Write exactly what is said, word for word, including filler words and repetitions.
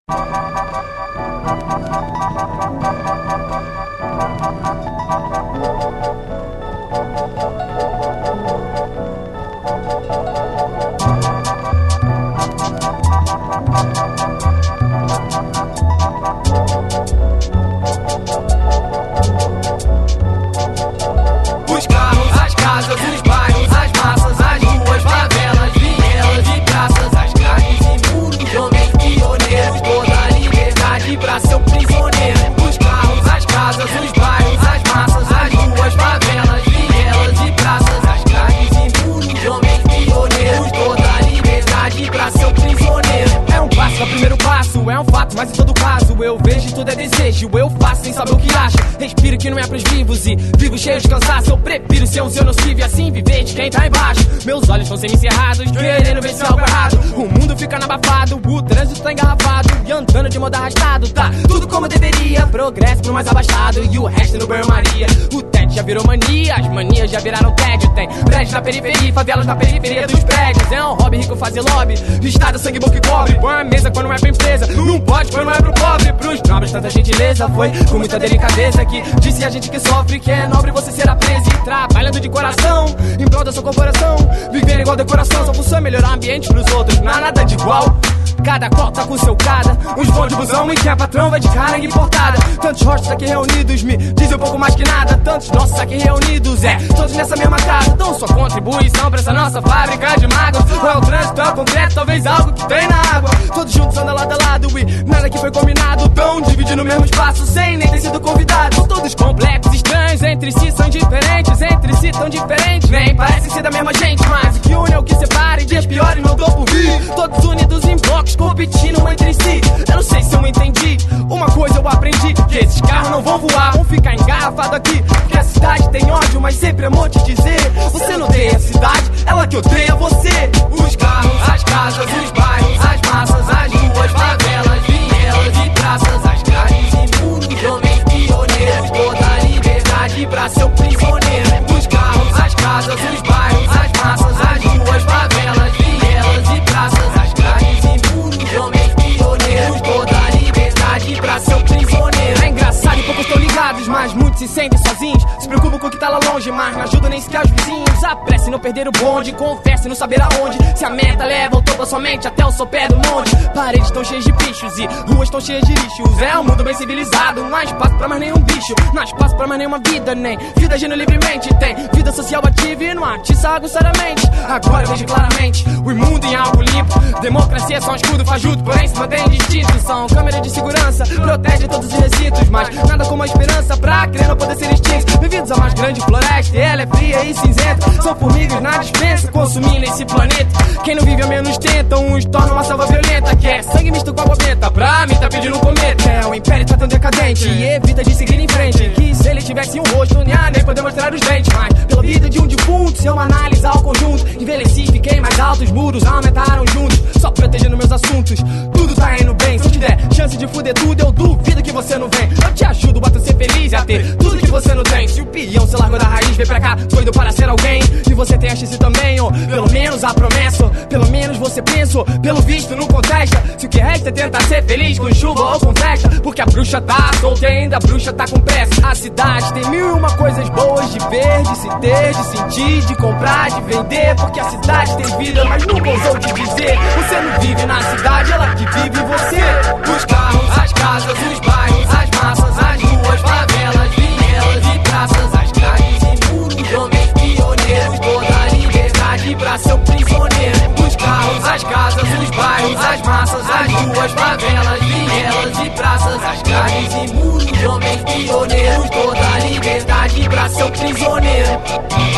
Os carros, as casas, os bairros, as massas, as ruas, favelas, vielas e praças, as grades e muros, homens pioneiros, toda a liberdade pra ser um prisioneiro. Os carros, as casas, os bairros, as massas, as ruas, favelas, vielas e praças, as grades e muros, homens pioneiros, toda a liberdade pra ser um prisioneiro. É um passo, é o primeiro passo, é um fato, mas em todo caso eu vejo tudo é desejo, eu faço sem saber o que acho. Respiro que não é pros vivos e vivo cheio de cansaço. Eu prefiro ser um seu nocivo e assim viver de quem tá embaixo. Meus olhos estão semi-cerrados, querendo ver se é algo errado. O mundo fica abafado, o trânsito tá engarrafado e andando de modo arrastado. Tá tudo como deveria, progresso pro mais abastado e o resto no banho-maria. O tédio já virou mania, as manias já viraram tédio. Tem prédios na periferia, favelas na periferia dos prédios. É um hobby rico fazer lobby, estado sangue bom que cobre. Põe a mesa quando é pra empresa, não pode quando é pro pobre. Pros nobres tanta gentileza, foi com muita delicadeza que disse a gente que sofre, que é nobre você será preso. E trabalhando de coração, em prol da sua corporação, viver igual decoração, só função é melhorar o ambiente pros outros, não há nada de igual. Cada qual tá com seu cada, uns vão de busão e quem é patrão vai de carga importada. Tantos rostos aqui reunidos me dizem um pouco mais que nada. Tantos nossos aqui reunidos, é, todos nessa mesma casa. Então sua contribuição pra essa nossa fábrica de mágoas. Ou é o trânsito, é o concreto, talvez algo que tem na água. Todos juntos andam lado a lado e nada que foi combinado. Tão dividindo o mesmo espaço sem nem ter sido convidados. Todos complexos, estranhos, entre si são diferentes. Entre si tão diferentes, nem parecem ser da mesma gente. Mas o que une é o que separa e dias piores não dou por vir. Todos unidos em blocos, competindo entre si. Eu não sei se eu entendi, uma coisa eu aprendi, que esses carros não vão voar, vão ficar engarrafados aqui. Porque a cidade tem ódio, mas sempre amor te dizer. Você não odeia a cidade, ela que odeia você. Os carros, as casas, os bairros, as massas, as ruas, favelas, vielas e praças, as grades e muros, homens pioneiros, toda a liberdade pra ser um prisioneiro. Os carros, as casas, os bairros, as massas, as ruas, favelas, vielas e praças, as grades e muros, homens pioneiros, toda a liberdade pra ser um prisioneiro. É engraçado e poucos estão ligados, mas muitos se sentem sozinhos. Se preocupam com o que tá lá longe, mas não ajuda nem sequer os vizinhos. Apresse não perder o bonde, confesse não saber aonde. Se a meta leva o topo somente até o sopé do monte. Paredes estão cheias de bichos e ruas estão cheias de lixos. É um mundo bem civilizado, não há espaço pra mais nenhum bicho. Não há espaço pra mais nenhuma vida, nem vida agindo livremente. Tem vida social ativa e não atiça aguçadamente. Agora eu vejo claramente o imundo em algo limpo. Democracia é só um escudo fajuto, porém se mantém distinto. São câmeras de segurança, protege todos os recintos, mas nada como a esperança pra crer não poder ser extinto. Bem-vindos à mais grande floresta, e ela é fria e cinzenta. São formigas na dispensa, consumindo esse planeta. Quem não vive ao menos tenta, uns tornam uma selva violenta. Quer sangue misto com água benta, pra mim tá pedindo um cometa. É, o império tá tão decadente e evita de seguir em frente. Que se ele tivesse um rosto, nem nem poder mostrar os dentes. Mas pela vida de um defunto, se eu analisar o conjunto, envelheci, fiquei mais alto, os muros aumentaram juntos, só protegendo meus assuntos. Tudo tá indo bem, se eu te der chance de fuder tudo, eu duvido que você não vem. Eu te ajudo, bota ser feliz e a ter tudo que você não tem. Se o peão se largou da raiz, vem pra cá, doido para ser alguém. E você tem a chance também, ou pelo menos a promessa, ou pelo menos você pensa, ou pelo visto não contesta. Se o que resta é tentar ser feliz com chuva ou com festa, porque a bruxa tá solta e ainda a bruxa tá com pressa. A cidade tem mil e uma coisas boas de ver, de se ter, de sentir, de comprar, de vender. Porque a cidade tem vida, mas nunca ousou te dizer. Você não vive na cidade, ela que vive em você. Os carros, as casas, os bairros, as massas, as ruas, favelas, vielas e praças, as grades e muros, homens pioneiros, toda a liberdade pra ser um prisioneiro. Os carros, as casas, os bairros, as massas, as ruas, favelas, vielas e praças, as grades e muros, homens pioneiros, toda a liberdade pra ser um prisioneiro.